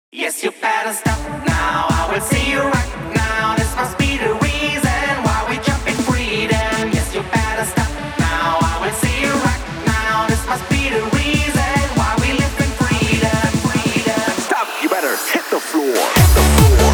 Yes, you better stop now. I will see you right now. This must be the reason why we jump in freedom. Yes, you better stop now. I will see you right now. This must be the reason why we live in freedom. Freedom. Stop, you better hit the floor. Hit the floor.